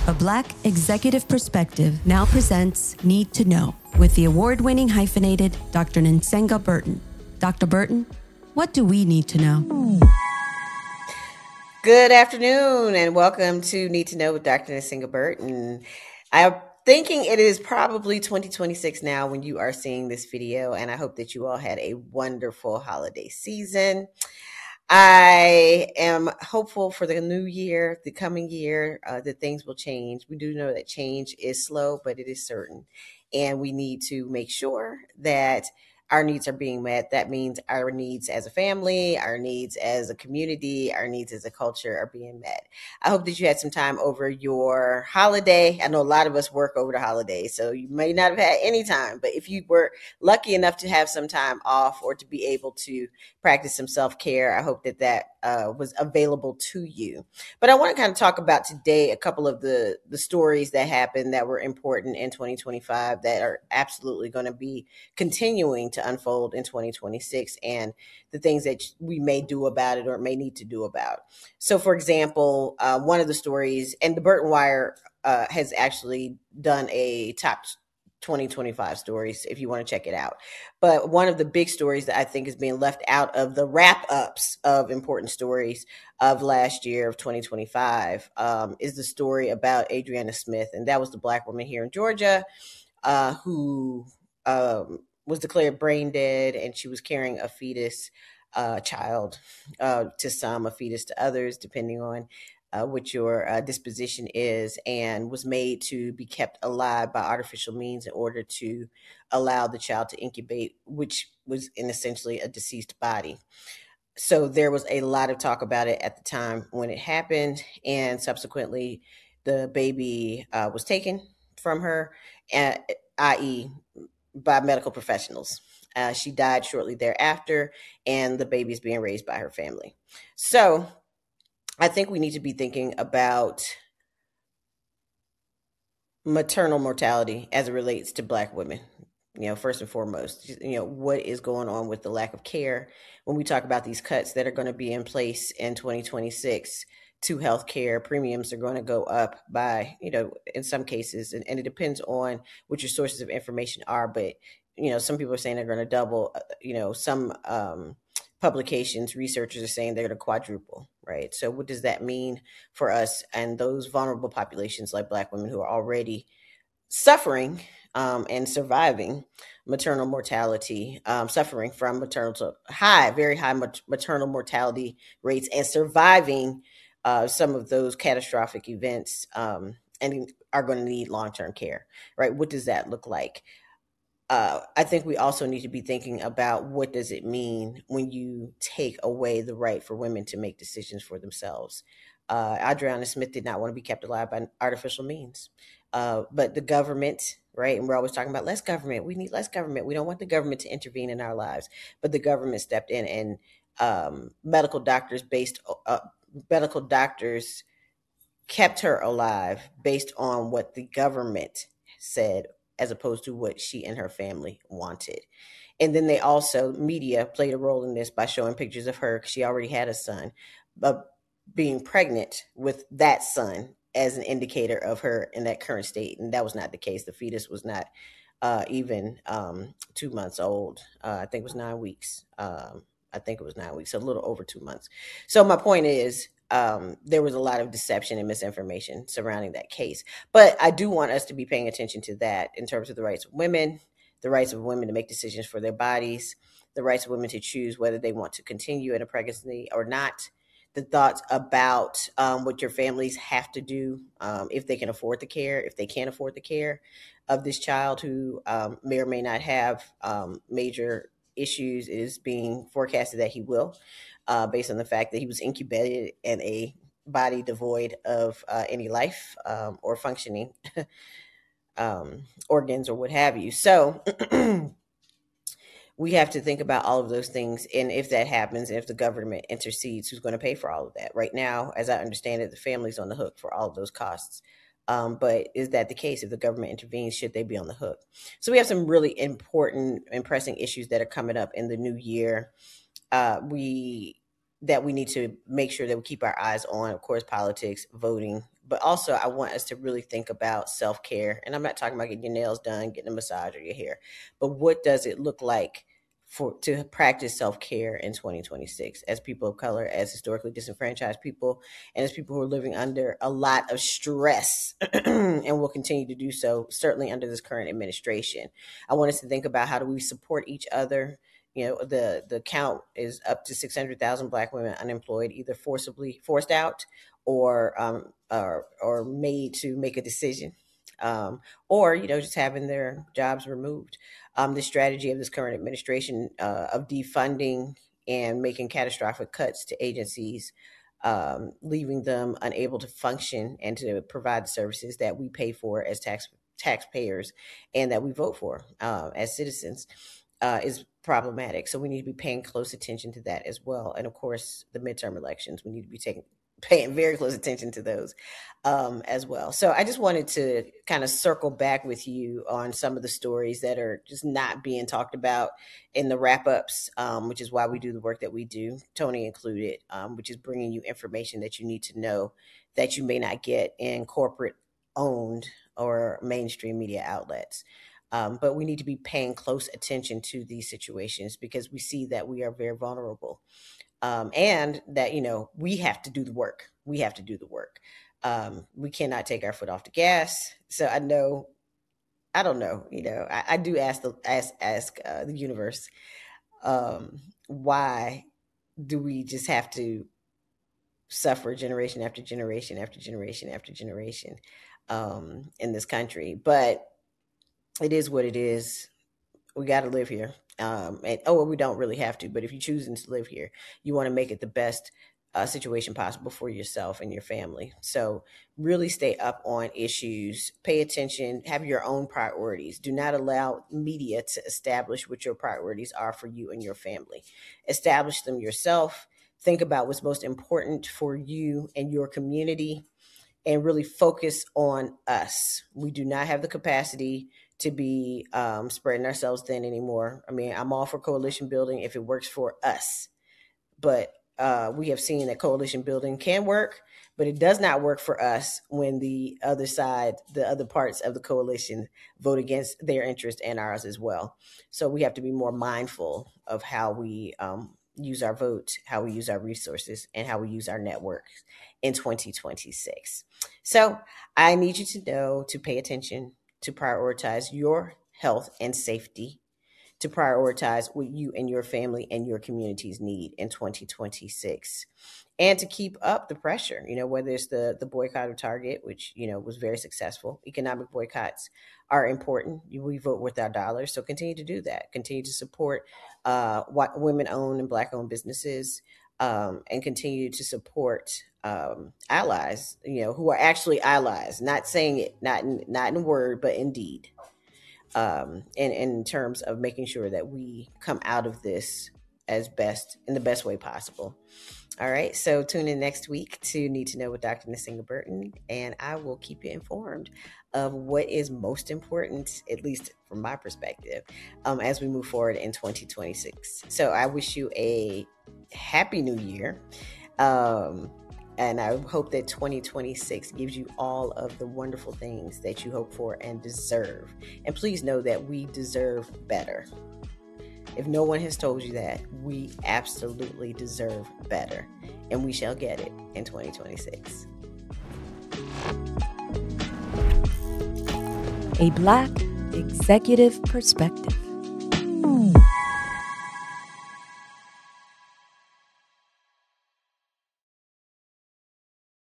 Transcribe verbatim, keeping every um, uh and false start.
A Black Executive Perspective now presents Need to Know with the award-winning hyphenated Doctor Nsenga Burton. Doctor Burton, what do we need to know? Good afternoon and welcome to Need to Know with Doctor Nsenga Burton. I'm thinking it is probably twenty twenty-six now when you are seeing this video, and I hope that you all had a wonderful holiday season. I am hopeful for the new year, the coming year, uh, that things will change. We do know that change is slow, but it is certain. And we need to make sure that our needs are being met. That means our needs as a family, our needs as a community, our needs as a culture are being met. I hope that you had some time over your holiday. I know a lot of us work over the holidays, so you may not have had any time, but if you were lucky enough to have some time off or to be able to practice some self-care, I hope that that uh, was available to you. But I want to kind of talk about today a couple of the, the stories that happened that were important in twenty twenty-five that are absolutely going to be continuing to unfold in twenty twenty-six, and the things that we may do about it or may need to do about. So, for example, uh, one of the stories, and the Burton Wire uh, has actually done a top twenty twenty-five stories if you want to check it out. But one of the big stories that I think is being left out of the wrap-ups of important stories of last year of twenty twenty-five um, is the story about Adriana Smith. And that was the Black woman here in Georgia uh, who um, was declared brain dead, and she was carrying a fetus uh, child uh, to some, a fetus to others, depending on Uh, what your uh, disposition is, and was made to be kept alive by artificial means in order to allow the child to incubate, which was in essentially a deceased body. So there was a lot of talk about it at the time when it happened, and subsequently the baby uh, was taken from her, uh, that is by medical professionals. Uh, she died shortly thereafter, and the baby is being raised by her family. So I think we need to be thinking about maternal mortality as it relates to Black women. You know, first and foremost, you know, what is going on with the lack of care when we talk about these cuts that are going to be in place in twenty twenty-six to healthcare. Premiums are going to go up by, you know, in some cases, and, and it depends on what your sources of information are. But, you know, some people are saying they're going to double, you know, some um, publications, researchers are saying they're going to quadruple, right? So what does that mean for us and those vulnerable populations like Black women who are already suffering um, and surviving maternal mortality, um, suffering from maternal high, very high maternal mortality rates, and surviving uh, some of those catastrophic events um, and are going to need long-term care, right? What does that look like? Uh, I think we also need to be thinking about what does it mean when you take away the right for women to make decisions for themselves. Uh, Adriana Smith did not want to be kept alive by artificial means. Uh, but the government, right, and we're always talking about less government. We need less government. We don't want the government to intervene in our lives. But the government stepped in, and um, medical doctors based uh, medical doctors kept her alive based on what the government said, as opposed to what she and her family wanted. And then they also, media played a role in this by showing pictures of her, because she already had a son, but being pregnant with that son as an indicator of her in that current state. And that was not the case. The fetus was not uh, even um, two months old. Uh, I think it was nine weeks. Um, I think it was nine weeks, so a little over two months. So my point is, Um, there was a lot of deception and misinformation surrounding that case. But I do want us to be paying attention to that in terms of the rights of women, the rights of women to make decisions for their bodies, the rights of women to choose whether they want to continue in a pregnancy or not, the thoughts about um, what your families have to do um, if they can afford the care, if they can't afford the care of this child who um, may or may not have um, major issues. It is being forecasted that he will. Uh, based on the fact that he was incubated in a body devoid of uh, any life um, or functioning um, organs or what have you. So we have to think about all of those things. And if that happens, and if the government intercedes, who's going to pay for all of that? Right now, as I understand it, the family's on the hook for all of those costs. Um, but is that the case? If the government intervenes, should they be on the hook? So we have some really important and pressing issues that are coming up in the new year. Uh, we that we need to make sure that we keep our eyes on, of course, politics, voting, but also I want us to really think about self-care. And I'm not talking about getting your nails done, getting a massage or your hair, but what does it look like for to practice self-care in twenty twenty-six as people of color, as historically disenfranchised people, and as people who are living under a lot of stress and will continue to do so, certainly under this current administration. I want us to think about how do we support each other. You know, the, the count is up to six hundred thousand Black women unemployed, either forcibly forced out or um, or, or made to make a decision, um, or, you know, just having their jobs removed. Um, the strategy of this current administration uh, of defunding and making catastrophic cuts to agencies, um, leaving them unable to function and to provide the services that we pay for as tax taxpayers and that we vote for uh, as citizens. Uh, is problematic. So we need to be paying close attention to that as well. And of course, the midterm elections, we need to be taking paying very close attention to those um, as well. So I just wanted to kind of circle back with you on some of the stories that are just not being talked about in the wrap-ups, um, which is why we do the work that we do, Tony included, um, which is bringing you information that you need to know that you may not get in corporate-owned or mainstream media outlets. Um, but we need to be paying close attention to these situations because we see that we are very vulnerable, um, and that, you know, we have to do the work. We have to do the work. Um, we cannot take our foot off the gas. So I know, I don't know, you know, I, I do ask the ask ask uh, the universe, um, why do we just have to suffer generation after generation after generation after generation um, in this country? But it is what it is. We got to live here. Um, and oh, well, we don't really have to, but if you're choosing to live here, you want to make it the best uh, situation possible for yourself and your family. So really stay up on issues, pay attention, have your own priorities. Do not allow media to establish what your priorities are for you and your family. Establish them yourself. Think about what's most important for you and your community, and really focus on us. We do not have the capacity to be um, spreading ourselves thin anymore. I mean, I'm all for coalition building if it works for us. But uh, we have seen that coalition building can work, but it does not work for us when the other side, the other parts of the coalition vote against their interest and ours as well. So we have to be more mindful of how we um, use our vote, how we use our resources, and how we use our network in twenty twenty-six. So I need you to know to pay attention, to prioritize your health and safety, to prioritize what you and your family and your communities need in twenty twenty-six, and to keep up the pressure, you know, whether it's the, the boycott of Target, which, you know, was very successful. Economic boycotts are important. We vote with our dollars. So continue to do that. Continue to support uh, women-owned and Black-owned businesses, um, and continue to support um, allies, you know, who are actually allies, not saying it, not in, not in word, but in deed, um, and, and in terms of making sure that we come out of this as best, in the best way possible. All right, so tune in next week to Need to Know with Doctor Nsinga Burton, and I will keep you informed of what is most important, at least from my perspective, um, as we move forward in twenty twenty-six. So I wish you a happy new year, um, and I hope that twenty twenty-six gives you all of the wonderful things that you hope for and deserve. And please know that we deserve better. If no one has told you that, we absolutely deserve better, and we shall get it in twenty twenty-six. A Black Executive Perspective.